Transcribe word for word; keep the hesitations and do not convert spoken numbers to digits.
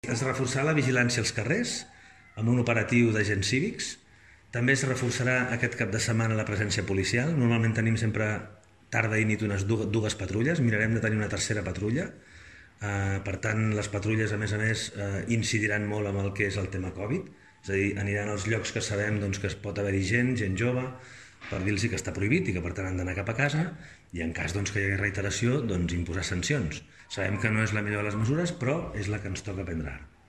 Es reforçarà la vigilància als carrers amb un operatiu d'agents cívics. També es reforçarà aquest cap de setmana la presència policial. Normalment tenim sempre tarda i nit unes dues patrulles. Mirarem de tenir una tercera patrulla. Uh, per tant, les patrulles, a més a més, uh, incidiran molt amb el que és el tema Covid. És a dir, aniran als llocs que sabem doncs, que es pot haver-hi gent, gent jove, per dir-los que està prohibit i que per tant han d'anar cap a casa, i en cas doncs, que hi hagi reiteració, doncs, imposar sancions. Sabem que no és la millor de les mesures, però és la que ens toca prendre ara.